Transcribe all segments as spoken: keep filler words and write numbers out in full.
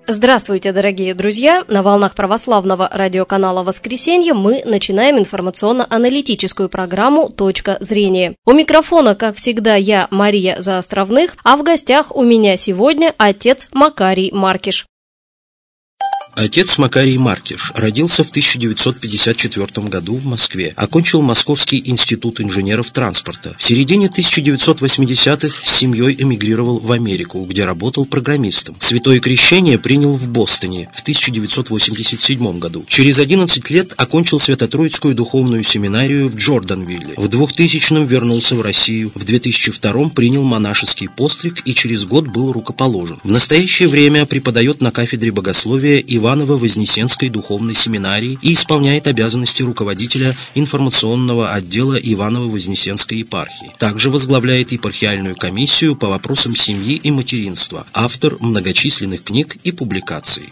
Здравствуйте, дорогие друзья! На волнах православного радиоканала «Воскресенье» мы начинаем информационно-аналитическую программу «Точка зрения». У микрофона, как всегда, я, Мария Заостровных, а в гостях у меня сегодня отец Макарий Маркиш. Отец Макарий Маркиш родился в тысяча девятьсот пятьдесят четвёртом году в Москве. Окончил Московский институт инженеров транспорта. В середине тысяча девятьсот восьмидесятых с семьей эмигрировал в Америку, где работал программистом. Святое крещение принял в Бостоне в тысяча девятьсот восемьдесят седьмом году. Через одиннадцать лет окончил Свято-Троицкую духовную семинарию в Джорданвилле. В двухтысячном вернулся в Россию. В две тысячи втором принял монашеский постриг и через год был рукоположен. В настоящее время преподает на кафедре богословия Ивана Иваново-Вознесенской духовной семинарии и исполняет обязанности руководителя информационного отдела Иваново-Вознесенской епархии. Также возглавляет епархиальную комиссию по вопросам семьи и материнства, автор многочисленных книг и публикаций.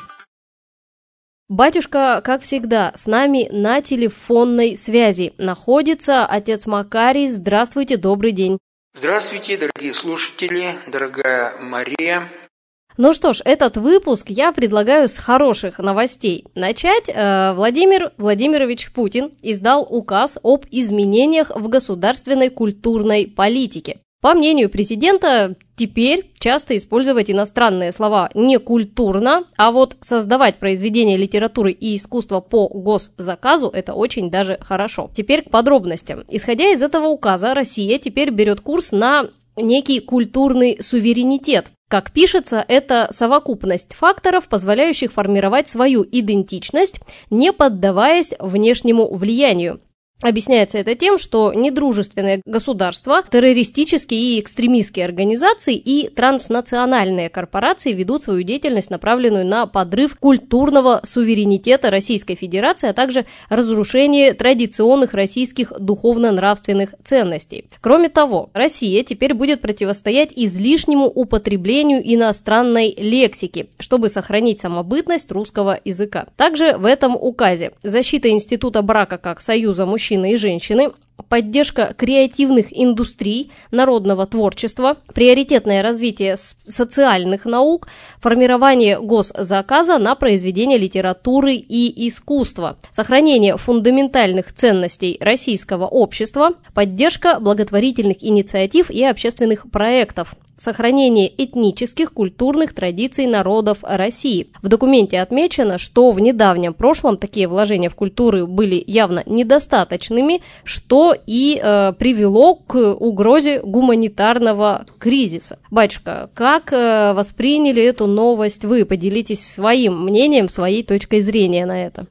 Батюшка, как всегда, с нами на телефонной связи находится отец Макарий. Здравствуйте, добрый день. Здравствуйте, дорогие слушатели, дорогая Мария. Ну что ж, этот выпуск я предлагаю с хороших новостей. Начать э, Владимир Владимирович Путин издал указ об изменениях в государственной культурной политике. По мнению президента, теперь часто использовать иностранные слова не культурно, а вот создавать произведения литературы и искусства по госзаказу – это очень даже хорошо. Теперь к подробностям. Исходя из этого указа, Россия теперь берет курс на некий культурный суверенитет. Как пишется, это совокупность факторов, позволяющих формировать свою идентичность, не поддаваясь внешнему влиянию. Объясняется это тем, что недружественные государства, террористические и экстремистские организации и транснациональные корпорации ведут свою деятельность, направленную на подрыв культурного суверенитета Российской Федерации, а также разрушение традиционных российских духовно-нравственных ценностей. Кроме того, Россия теперь будет противостоять излишнему употреблению иностранной лексики, чтобы сохранить самобытность русского языка. Также в этом указе защита института брака как союза мужчин мужчины и женщины, поддержка креативных индустрий, народного творчества, приоритетное развитие социальных наук, формирование госзаказа на произведения литературы и искусства, сохранение фундаментальных ценностей российского общества, поддержка благотворительных инициатив и общественных проектов, сохранение этнических, культурных традиций народов России. В документе отмечено, что в недавнем прошлом такие вложения в культуру были явно недостаточными, что и э, привело к угрозе гуманитарного кризиса. Батюшка, как э, восприняли эту новость вы? Поделитесь своим мнением, своей точкой зрения на это.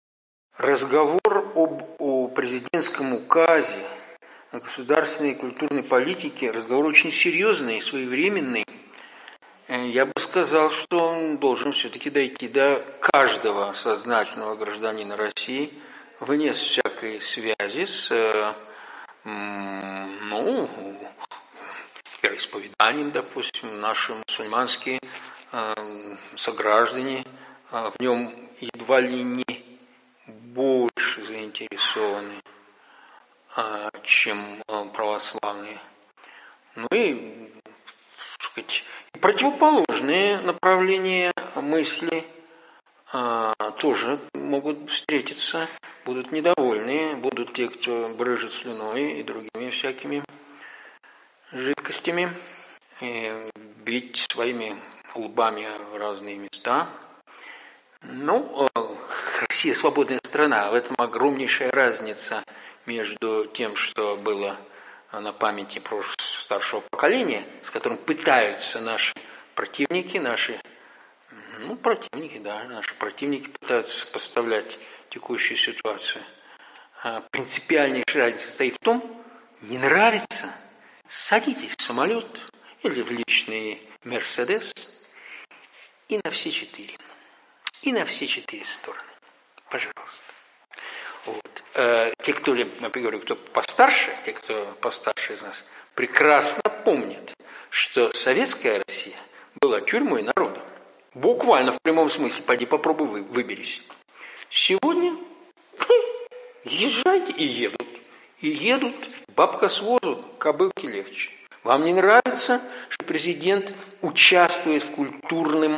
Разговор об о президентском указе о государственной и культурной политике, разговор очень серьезный и своевременный. Я бы сказал, что он должен все-таки дойти до каждого сознательного гражданина России, вне всякой связи с ну, вероисповеданием, допустим, наши мусульманские сограждане в нем едва ли не больше заинтересованы, чем православные. Ну и, так сказать, противоположные направления мысли а, тоже могут встретиться, будут недовольны, будут те, кто брызжет слюной и другими всякими жидкостями, и бить своими лбами в разные места. Ну, Россия свободная страна, в этом огромнейшая разница между тем, что было на памяти прошлого старшего поколения, с которым пытаются наши противники, наши, ну, противники, да, наши противники пытаются сопоставлять текущую ситуацию. А принципиальнейшая разница состоит в том, не нравится, садитесь в самолет или в личный Мерседес и на все четыре. И на все четыре стороны. Пожалуйста. Вот. Те, кто, я говорю, кто постарше, те, кто постарше из нас, прекрасно помнят, что советская Россия была тюрьмой народа. Буквально в прямом смысле, пойди попробуй вы, выберись. Сегодня езжайте и едут. И едут, бабка с возу, кобылки легче. Вам не нравится, что президент участвует в культурном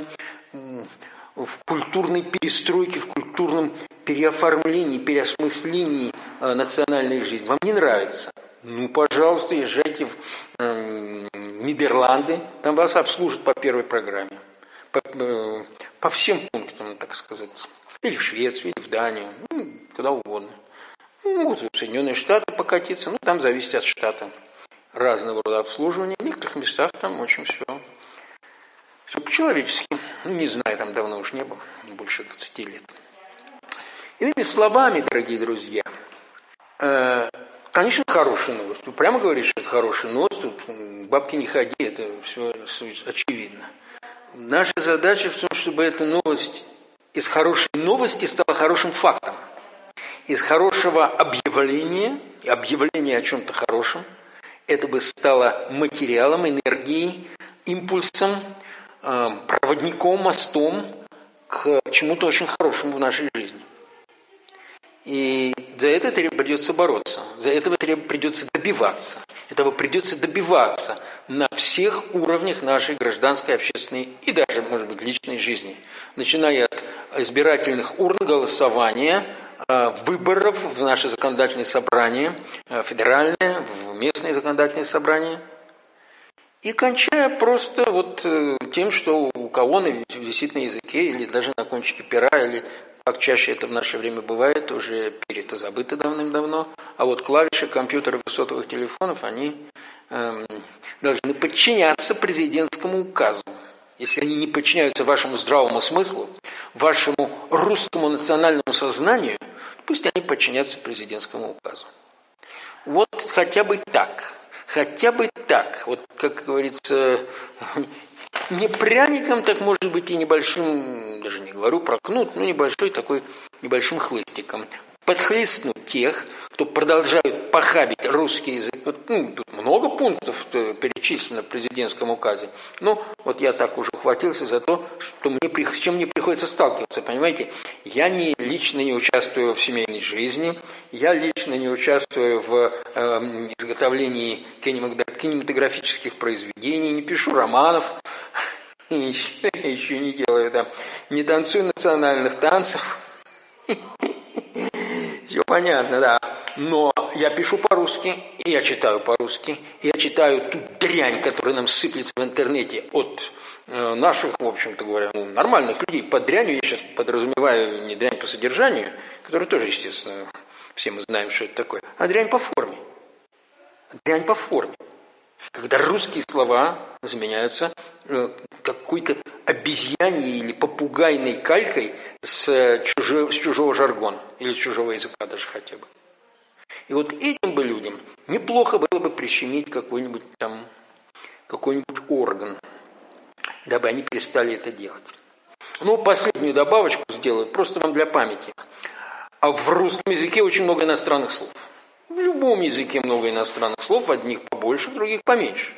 в культурной перестройке, в культурном переоформлении, переосмыслении национальной жизни. Вам не нравится? Ну, пожалуйста, езжайте в э, Нидерланды, там вас обслужат по первой программе. По, э, по всем пунктам, так сказать. Или в Швецию, или в Данию, ну, куда угодно. Ну, могут в Соединенные Штаты покатиться, ну, там зависит от штата. Разного рода обслуживания. В некоторых местах там очень все, все по-человечески. Ну, не знаю, там давно уж не было, больше двадцати лет. Иными словами, дорогие друзья, э, конечно, хорошая новость. Вы прямо говорите, что это хорошая новость. Тут бабки не ходи, это все очевидно. Наша задача в том, чтобы эта новость из хорошей новости стала хорошим фактом. Из хорошего объявления, объявления о чем-то хорошем, это бы стало материалом, энергией, импульсом, э, проводником, мостом к чему-то очень хорошему в нашей жизни. И за это придется бороться, за этого придется добиваться. Этого придется добиваться на всех уровнях нашей гражданской, общественной и даже, может быть, личной жизни. Начиная от избирательных урн, голосования, выборов в наше законодательное собрание, федеральное, в местное законодательное собрание, и кончая просто вот тем, что у кого висит на языке или даже на кончике пера, или как чаще это в наше время бывает, уже перето забыто давным-давно. А вот клавиши компьютеров и сотовых телефонов, они эм, должны подчиняться президентскому указу. Если они не подчиняются вашему здравому смыслу, вашему русскому национальному сознанию, пусть они подчинятся президентскому указу. Вот хотя бы так. Хотя бы так. Вот, как говорится, не пряником, так может быть и небольшим, даже не говорю про кнут, но небольшой такой, небольшим хлыстиком. Подхлестнуть тех, кто продолжают похабить русский язык. Вот, ну, тут много пунктов перечислено в президентском указе. Но вот я так уже ухватился за то, что мне, с чем мне приходится сталкиваться. Понимаете, я не, лично не участвую в семейной жизни, я лично не участвую в э, изготовлении кинематографических произведений, не пишу романов, еще, еще не делаю, да, не танцую национальных танцев. Все понятно, да. Но я пишу по-русски, и я читаю по-русски. Я читаю ту дрянь, которая нам сыплется в интернете от э, наших, в общем-то говоря, ну, нормальных людей. Под дрянью я сейчас подразумеваю не дрянь по содержанию, которую тоже, естественно, все мы знаем, что это такое, а дрянь по форме. Дрянь по форме. Когда русские слова заменяются э, какой-то обезьяньей или попугайной калькой с, чужого, с чужого жаргона или с чужого языка даже хотя бы. И вот этим бы людям неплохо было бы прищемить какой-нибудь там, какой-нибудь орган, дабы они перестали это делать. Ну, последнюю добавочку сделаю, просто вам для памяти. А в русском языке очень много иностранных слов. В любом языке много иностранных слов, одних побольше, других поменьше.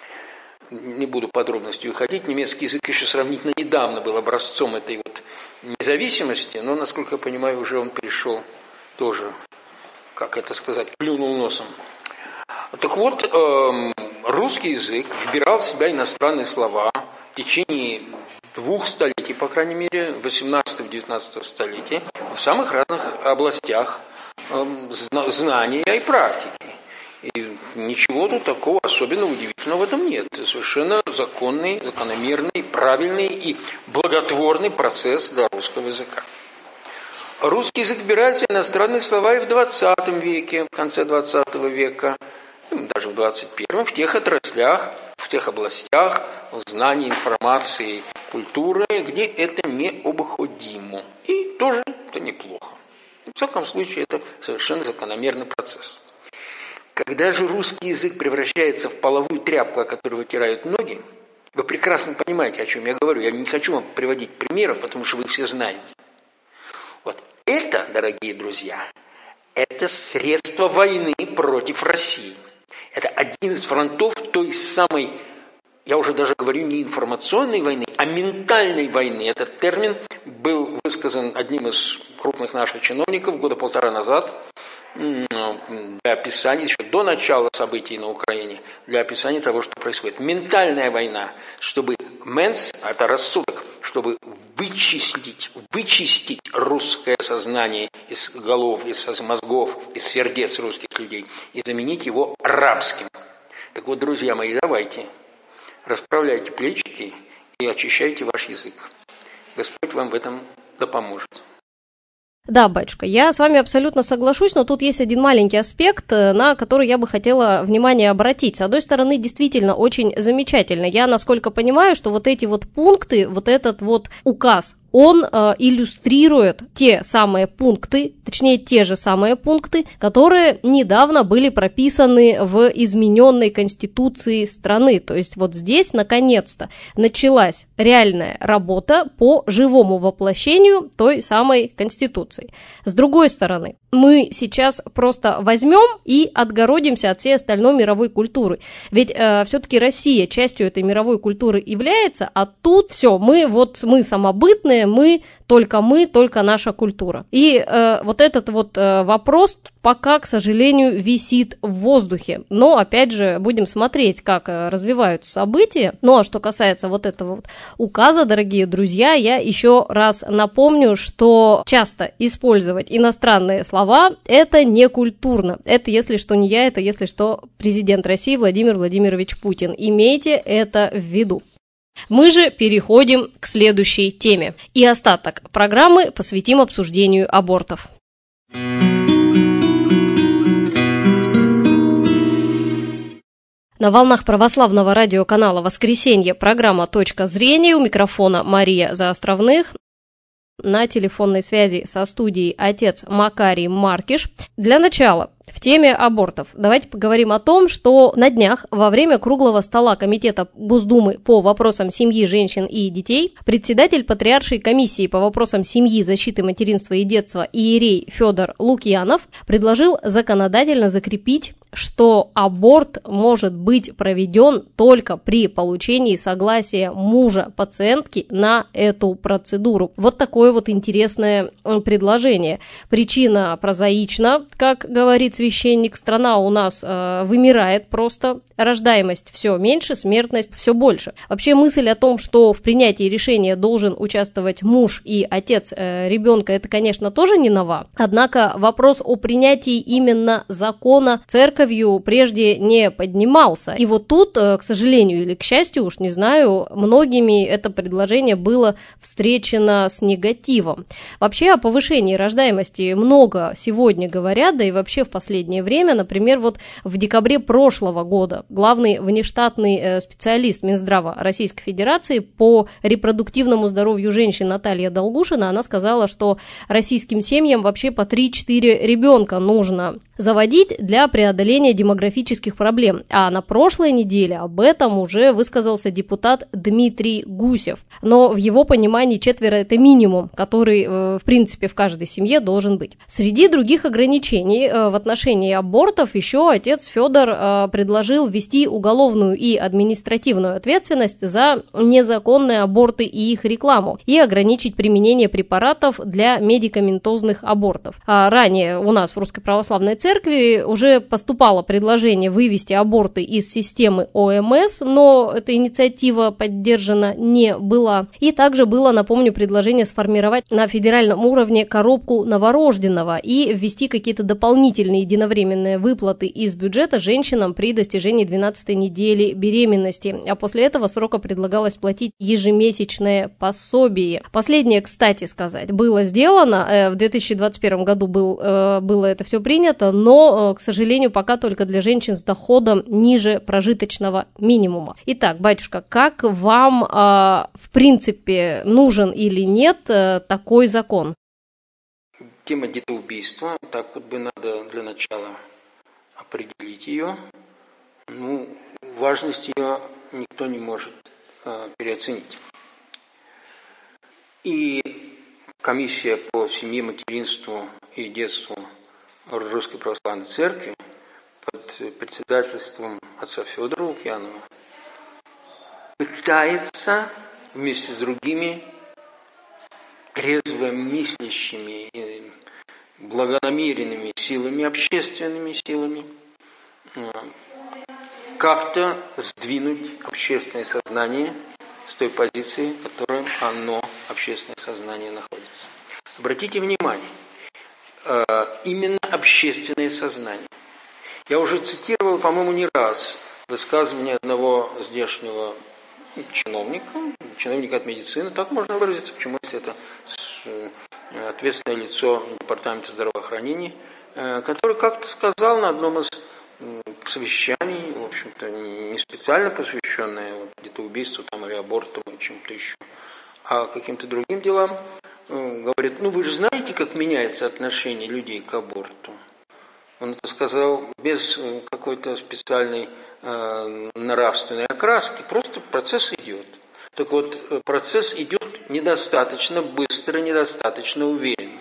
Не буду подробностью уходить. Немецкий язык еще сравнительно недавно был образцом этой вот независимости, но, насколько я понимаю, уже он перешел тоже, как это сказать, плюнул носом. Так вот, эм, русский язык вбирал в себя иностранные слова в течение двух столетий, по крайней мере, восемнадцатого-девятнадцатого столетия, в самых разных областях эм, знания и практики. И ничего тут такого особенно удивительного в этом нет. Это совершенно законный, закономерный, правильный и благотворный процесс для русского языка. Русский язык вбирается иностранные слова и в двадцатом веке, в конце двадцатого века, даже в двадцать первом, в тех отраслях, в тех областях знаний, информации, культуры, где это необходимо. И тоже это неплохо. В всяком случае, это совершенно закономерный процесс. Когда же русский язык превращается в половую тряпку, о которой вытирают ноги, вы прекрасно понимаете, о чем я говорю. Я не хочу вам приводить примеров, потому что вы все знаете. Вот это, дорогие друзья, это средство войны против России. Это один из фронтов той самой, я уже даже говорю, не информационной войны, а ментальной войны. Этот термин был высказан одним из крупных наших чиновников года полтора назад для описания, еще до начала событий на Украине, для описания того, что происходит. Ментальная война, чтобы менс, это рассудок, чтобы вычислить, вычистить русское сознание из голов, из мозгов, из сердец русских людей и заменить его арабским. Так вот, друзья мои, давайте, расправляйте плечики и очищайте ваш язык. Господь вам в этом да поможет. Да, батюшка, я с вами абсолютно соглашусь, но тут есть один маленький аспект, на который я бы хотела внимание обратить. С одной стороны, действительно очень замечательно. Я, насколько понимаю, что вот эти вот пункты, вот этот вот указ, он э, иллюстрирует те самые пункты, точнее, те же самые пункты, которые недавно были прописаны в измененной конституции страны. То есть вот здесь, наконец-то, началась реальная работа по живому воплощению той самой конституции. С другой стороны, мы сейчас просто возьмем и отгородимся от всей остальной мировой культуры. Ведь э, все-таки Россия частью этой мировой культуры является, а тут все, мы вот мы самобытные, мы, только мы, только наша культура. И э, вот этот вот э, вопрос пока, к сожалению, висит в воздухе. Но, опять же, будем смотреть, как э, развиваются события. Ну, а что касается вот этого вот указа, дорогие друзья, я еще раз напомню, что часто использовать иностранные слова – это не культурно. Это, если что, не я, это, если что, президент России Владимир Владимирович Путин. Имейте это в виду. Мы же переходим к следующей теме. И остаток программы посвятим обсуждению абортов. На волнах православного радиоканала «Воскресенье» программа «Точка зрения». У микрофона Мария Заостровных. На телефонной связи со студией отец Макарий Маркиш. Для начала, в теме абортов, давайте поговорим о том, что на днях во время круглого стола Комитета Госдумы по вопросам семьи, женщин и детей председатель Патриаршей комиссии по вопросам семьи, защиты материнства и детства иерей Федор Лукьянов предложил законодательно закрепить, что аборт может быть проведен только при получении согласия мужа пациентки на эту процедуру. Вот такое вот интересное предложение. Причина прозаична, как говорит священник, страна у нас э, вымирает просто, рождаемость все меньше, смертность все больше. Вообще мысль о том, что в принятии решения должен участвовать муж и отец э, ребенка, это, конечно, тоже не нова. Однако вопрос о принятии именно закона церковью прежде не поднимался. И вот тут, к сожалению или к счастью, уж не знаю, многими это предложение было встречено с негативом. Вообще о повышении рождаемости много сегодня говорят, да и вообще в последнее время. Например, вот в декабре прошлого года главный внештатный специалист Минздрава Российской Федерации по репродуктивному здоровью женщин Наталья Долгушина, она сказала, что российским семьям вообще по три-четыре ребенка нужно заводить для преодоления демографических проблем. А на прошлой неделе об этом уже высказался депутат Дмитрий Гусев. Но в его понимании четверо – это минимум, который, в принципе, в каждой семье должен быть. Среди других ограничений в отношении абортов еще отец Федор предложил ввести уголовную и административную ответственность за незаконные аборты и их рекламу и ограничить применение препаратов для медикаментозных абортов. А ранее у нас в Русской Православной Церкви уже поступало предложение вывести аборты из системы О Эм Эс, но эта инициатива поддержана не была. И также было, напомню, предложение сформировать на федеральном уровне коробку новорожденного и ввести какие-то дополнительные единовременные выплаты из бюджета женщинам при достижении двенадцатой недели беременности. А после этого срока предлагалось платить ежемесячное пособие. Последнее, кстати сказать, было сделано. В две тысячи двадцать первом году был, было это все принято, но, к сожалению, пока только для женщин с доходом ниже прожиточного минимума. Итак, батюшка, как вам, в принципе, нужен или нет такой закон? Тема детоубийства, так вот бы надо для начала определить ее. Ну, важность ее никто не может переоценить. И комиссия по семье, материнству и детству Русской Православной Церкви под председательством отца Федора Лукьянова пытается вместе с другими трезвомыслящими и благонамеренными силами, общественными силами как-то сдвинуть общественное сознание с той позиции, в которой оно, общественное сознание, находится. Обратите внимание, именно общественное сознание. Я уже цитировал, по-моему, не раз высказывание одного здешнего чиновника, чиновника от медицины, так можно выразиться, почему, если это ответственное лицо Департамента здравоохранения, который как-то сказал на одном из совещаний, в общем-то, не специально посвященное вот, где-то убийству там, или аборту, или чем-то еще, а каким-то другим делам, говорит, ну вы же знаете, как меняется отношение людей к аборту. Он это сказал без какой-то специальной э, нравственной окраски, просто процесс идет. Так вот, процесс идет недостаточно быстро, недостаточно уверенно.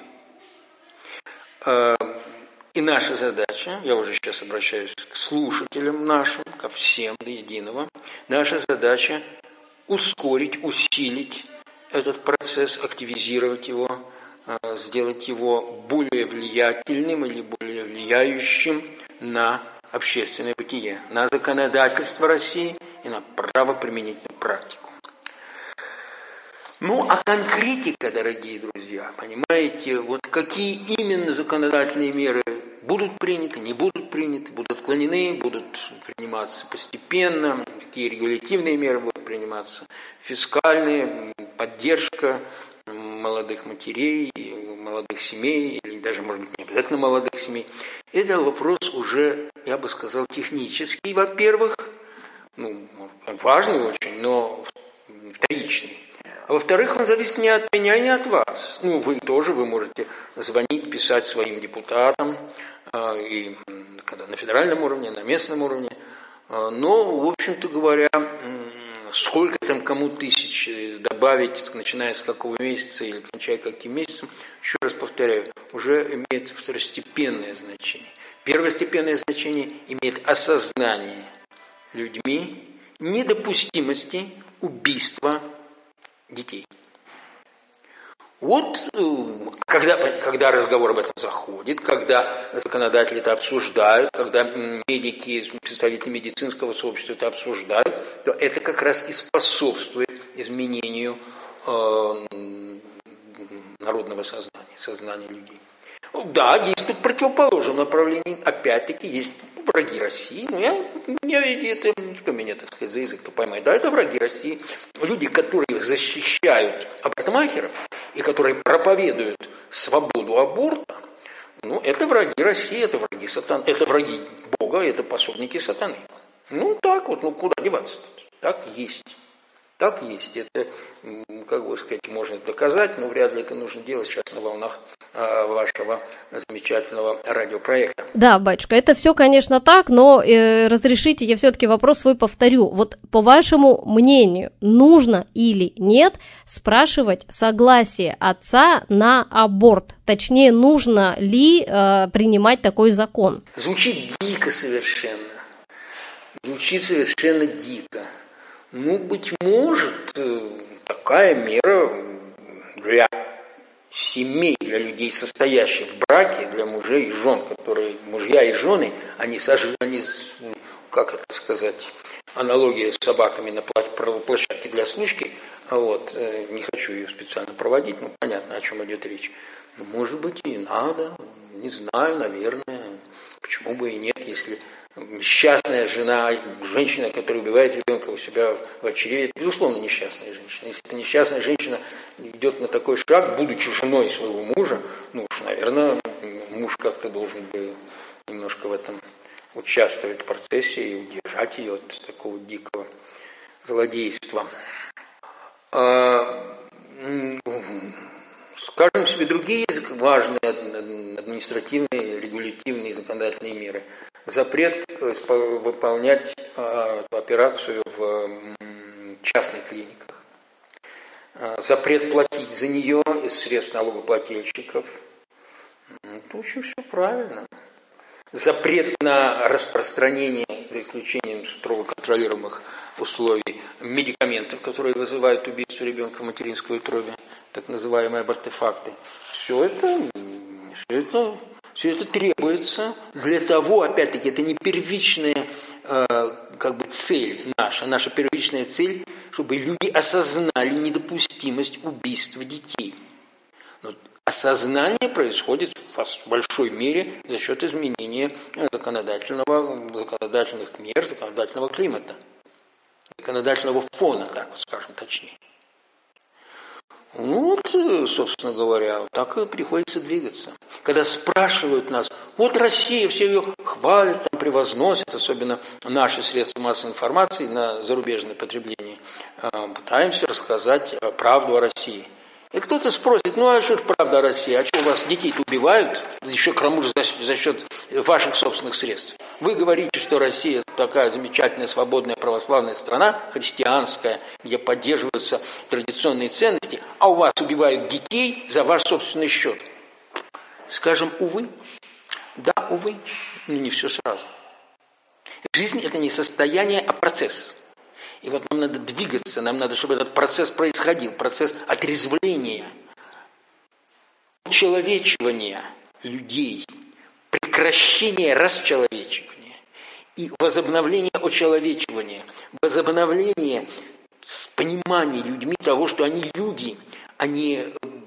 Э, и наша задача, я уже сейчас обращаюсь к слушателям нашим, ко всем до единого, наша задача ускорить, усилить этот процесс, активизировать его, сделать его более влиятельным или более влияющим на общественное бытие, на законодательство России и на правоприменительную практику. Ну, а конкретика, дорогие друзья, понимаете, вот какие именно законодательные меры будут приняты, не будут приняты, будут отклонены, будут приниматься постепенно, какие регулятивные меры будут приниматься, фискальные, поддержка молодых матерей, молодых семей, или даже, может быть, не обязательно молодых семей. Это вопрос уже, я бы сказал, технический, во-первых, ну, важный очень, но вторичный. А во-вторых, он зависит не от меня, не от вас. Ну, вы тоже, вы можете звонить, писать своим депутатам, э, и когда на федеральном уровне, на местном уровне. Э, но, в общем-то говоря, э, сколько там кому тысяч добавить, начиная с какого месяца или кончая каким месяцем, еще раз повторяю, уже имеет второстепенное значение. Первостепенное значение имеет осознание людьми недопустимости убийства детей. Вот когда, когда разговор об этом заходит, когда законодатели это обсуждают, когда медики, представители медицинского сообщества это обсуждают, то это как раз и способствует изменению э, народного сознания, сознания людей. Да, есть тут противоположное направление. Опять-таки есть враги России. Ну, я, я это, что меня, так сказать, за язык-то поймает. Да, это враги России. Люди, которые защищают абортмахеров и которые проповедуют свободу аборта, ну, это враги России, это враги сатаны, это враги Бога, это пособники сатаны. Ну, так вот, ну, куда деваться-то? Так есть. Так есть. Это, как бы сказать, можно доказать, но вряд ли это нужно делать сейчас на волнах а, вашего замечательного радиопроекта. Да, батюшка, это все, конечно, так, но э, разрешите, я все-таки вопрос свой повторю. Вот по вашему мнению, нужно или нет спрашивать согласие отца на аборт? Точнее, нужно ли э, принимать такой закон? Звучит дико совершенно. Звучит совершенно дико. Ну, быть может, такая мера для семей, для людей, состоящих в браке, для мужей и жен, которые, мужья и жены, они, они как это сказать, аналогия с собаками на площадке для случки, вот, не хочу ее специально проводить, но понятно, о чем идет речь. Ну, может быть, и надо, не знаю, наверное, почему бы и нет, если несчастная жена, женщина, которая убивает ребенка у себя в очреве, это, безусловно, несчастная женщина. Если эта несчастная женщина идет на такой шаг, будучи женой своего мужа, ну уж, наверное, муж как-то должен бы немножко в этом участвовать в процессе и удержать ее от такого дикого злодейства. Скажем себе другие важные административные, регулятивные, законодательные меры. Запрет выполнять операцию в частных клиниках. Запрет платить за нее из средств налогоплательщиков. Это очень все правильно. Запрет на распространение, за исключением строго контролируемых условий, медикаментов, которые вызывают убийство ребенка в материнской утробе, так называемые абортефакты. Все это, все это, все это требуется для того, опять-таки, это не первичная э, как бы цель наша. Наша первичная цель чтобы люди осознали недопустимость убийства детей. Но осознание происходит в большой мере за счет изменения законодательного, законодательных мер, законодательного климата, законодательного фона, так вот скажем точнее. Ну вот, собственно говоря, так и приходится двигаться. Когда спрашивают нас, вот Россия, все ее хвалят, там, превозносят, особенно наши средства массовой информации на зарубежное потребление, пытаемся рассказать правду о России. И кто-то спросит, ну а что ж правда о России, а что у вас детей-то убивают, еще к тому же за, за счет ваших собственных средств? Вы говорите, что Россия такая замечательная, свободная, православная страна, христианская, где поддерживаются традиционные ценности, а у вас убивают детей за ваш собственный счет. Скажем, увы, да, увы, но не все сразу. Жизнь – это не состояние, а процесс. И вот нам надо двигаться, нам надо, чтобы этот процесс происходил, процесс отрезвления, человечивания людей, прекращения расчеловечивания и возобновления очеловечивания, возобновления понимания людьми того, что они люди, а не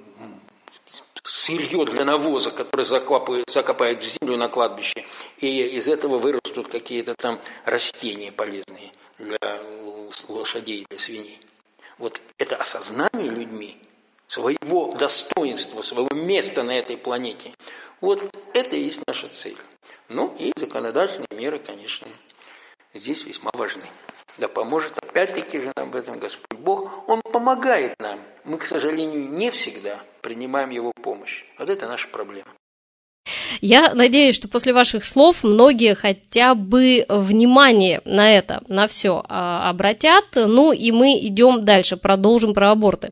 сырье для навоза, которое закапывают, закопают в землю на кладбище, и из этого вырастут какие-то там растения полезные для лошадей, для свиней. Вот это осознание людьми своего достоинства, своего места на этой планете, вот это и есть наша цель. Ну и законодательные меры, конечно, здесь весьма важны. Да поможет опять-таки же нам в этом Господь Бог. Он помогает нам. Мы, к сожалению, не всегда принимаем Его помощь. Вот это наша проблема. Я надеюсь, что после ваших слов многие хотя бы внимание на это, на все обратят. Ну и мы идем дальше, продолжим про аборты.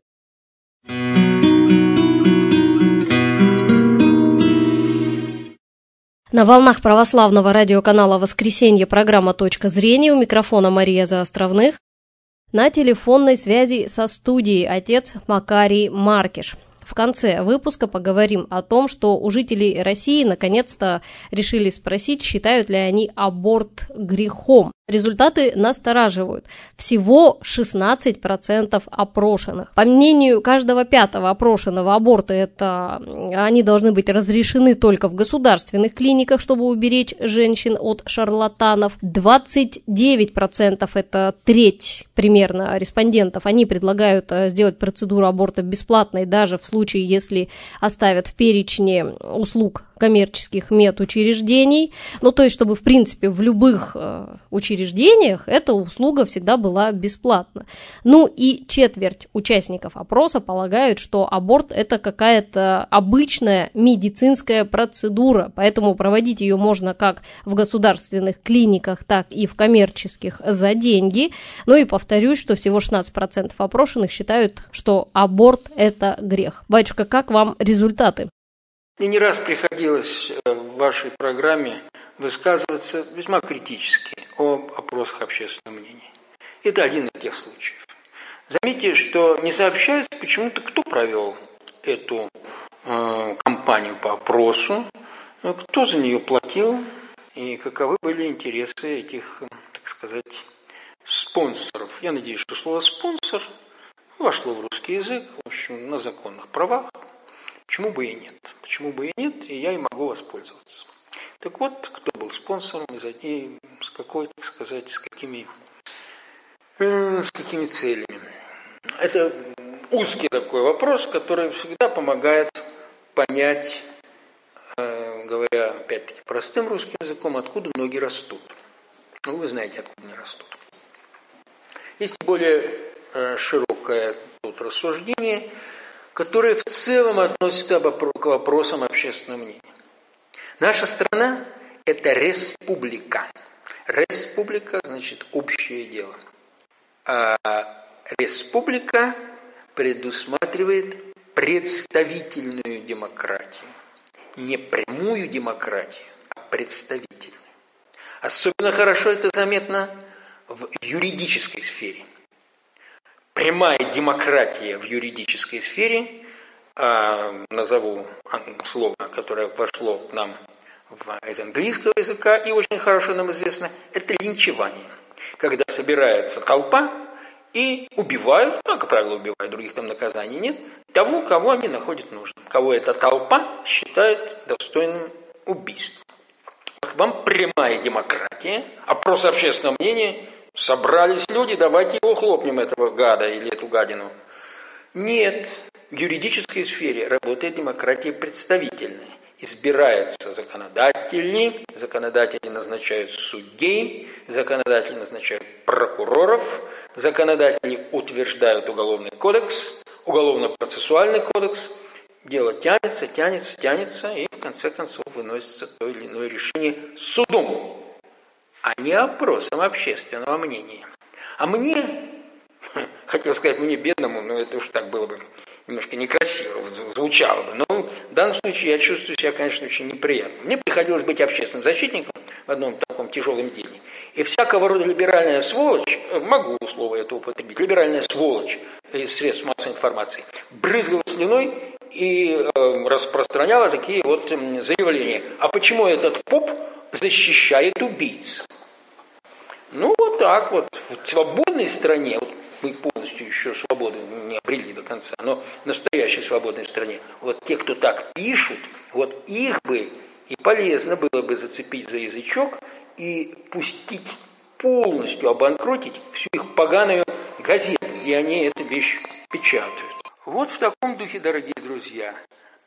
На волнах православного радиоканала «Воскресенье» программа «Точка зрения». У микрофона Мария Заостровных. На телефонной связи со студией отец Макарий Маркиш. В конце выпуска поговорим о том, что у жителей России наконец-то решили спросить, считают ли они аборт грехом. Результаты настораживают. Всего шестнадцать процентов опрошенных. По мнению каждого пятого опрошенного, аборты это они должны быть разрешены только в государственных клиниках, чтобы уберечь женщин от шарлатанов. двадцать девять процентов, это треть примерно респондентов, они предлагают сделать процедуру аборта бесплатной даже в случае, если оставят в перечне услуг коммерческих медучреждений, ну то есть чтобы в принципе в любых э, учреждениях эта услуга всегда была бесплатна. Ну и четверть участников опроса полагают, что аборт это какая-то обычная медицинская процедура, поэтому проводить ее можно как в государственных клиниках, так и в коммерческих за деньги. Ну и повторюсь, что всего шестнадцать процентов опрошенных считают, что аборт это грех. Батюшка, как вам результаты? Мне не раз приходилось в вашей программе высказываться весьма критически об опросах общественного мнения. Это один из тех случаев. Заметьте, что не сообщается почему-то, кто провел эту э, кампанию по опросу, кто за нее платил и каковы были интересы этих, так сказать, спонсоров. Я надеюсь, что слово «спонсор» вошло в русский язык, в общем, на законных правах. Почему бы и нет? Почему бы и нет, и я и могу воспользоваться. Так вот, кто был спонсором и с какой, так сказать, с какими, э, с какими целями. Это узкий такой вопрос, который всегда помогает понять, э, говоря опять-таки простым русским языком, откуда ноги растут. Ну, вы знаете, откуда они растут. Есть более э, широкое тут рассуждение, которые в целом относятся к вопросам общественного мнения. Наша страна – это республика. Республика значит общее дело. А республика предусматривает представительную демократию. Не прямую демократию, а представительную. Особенно хорошо это заметно в юридической сфере. Прямая демократия в юридической сфере, э, назову слово, которое вошло к нам в, из английского языка и очень хорошо нам известно, это линчевание. Когда собирается толпа и убивают, ну, как правило, убивают, других там наказаний нет, того, кого они находят нужным, кого эта толпа считает достойным убийства. Вам прямая демократия, опрос общественного мнения, собрались люди, давайте его хлопнем, этого гада или эту гадину. Нет, в юридической сфере работает демократия представительная. Избирается законодатели, законодатели назначают судей, законодатели назначают прокуроров, законодатели утверждают уголовный кодекс, уголовно-процессуальный кодекс. Дело тянется, тянется, тянется, и в конце концов выносится то или иное решение судом, а не опросом общественного мнения. А мне, хотел сказать мне бедному, но это уж так было бы немножко некрасиво, звучало бы. Но в данном случае я чувствую себя, конечно, очень неприятно. Мне приходилось быть общественным защитником в одном таком тяжелом деле. И всякого рода либеральная сволочь, могу слово это употребить, либеральная сволочь из средств массовой информации, брызгала слюной и э, распространяла такие вот э, заявления. А почему этот поп защищает убийц? Ну, вот так вот. В свободной стране, вот мы полностью еще свободу не обрели до конца, но в настоящей свободной стране, вот те, кто так пишут, вот их бы и полезно было бы зацепить за язычок и пустить полностью, обанкротить всю их поганую газету, где они эту вещь печатают. Вот в таком духе, дорогие друзья,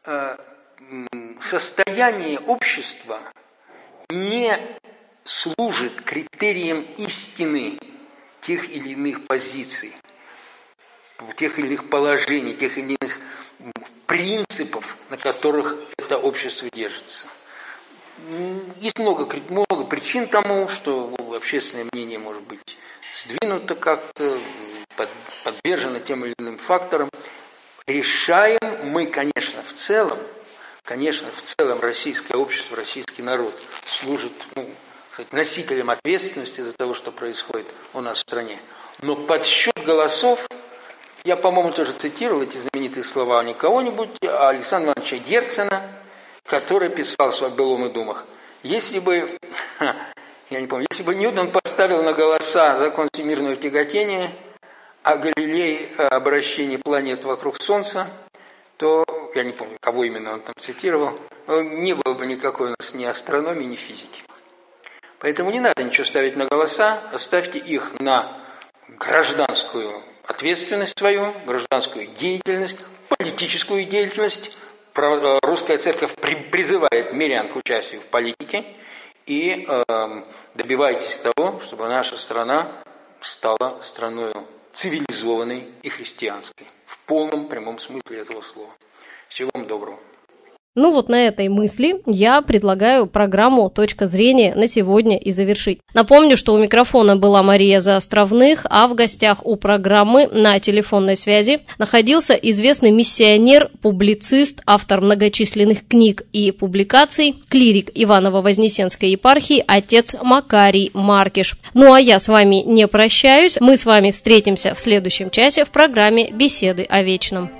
состояние общества не служит критерием истины тех или иных позиций, тех или иных положений, тех или иных принципов, на которых это общество держится. Есть много, много причин тому, что общественное мнение может быть сдвинуто как-то, подвержено тем или иным факторам. Решаем мы, конечно, в целом, конечно, в целом российское общество, российский народ служит, ну, кстати, носителем ответственности за то, что происходит у нас в стране. Но подсчет голосов, я, по-моему, тоже цитировал эти знаменитые слова не кого-нибудь, а Александра Ивановича Герцена, который писал в своих «Белом и думах». Если бы, я не помню, если бы Ньютон поставил на голоса закон всемирного тяготения, а Галилей обращение планет вокруг Солнца, то, я не помню, кого именно он там цитировал, не было бы никакой у нас ни астрономии, ни физики. Поэтому не надо ничего ставить на голоса, оставьте их на гражданскую ответственность свою, гражданскую деятельность, политическую деятельность. Русская церковь призывает мирян к участию в политике, и э, добивайтесь того, чтобы наша страна стала страной цивилизованной и христианской, в полном прямом смысле этого слова. Всего вам доброго. Ну вот на этой мысли я предлагаю программу «Точка зрения» на сегодня и завершить. Напомню, что у микрофона была Мария Заостровных, а в гостях у программы на телефонной связи находился известный миссионер, публицист, автор многочисленных книг и публикаций, клирик Иваново-Вознесенской епархии, отец Макарий Маркиш. Ну а я с вами не прощаюсь, мы с вами встретимся в следующем часе в программе «Беседы о вечном».